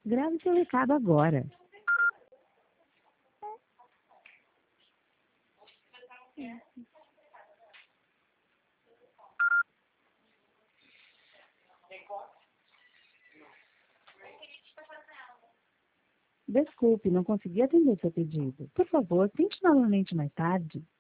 Grave seu recado agora. Desculpe, não consegui atender seu pedido. Por favor, tente novamente mais tarde.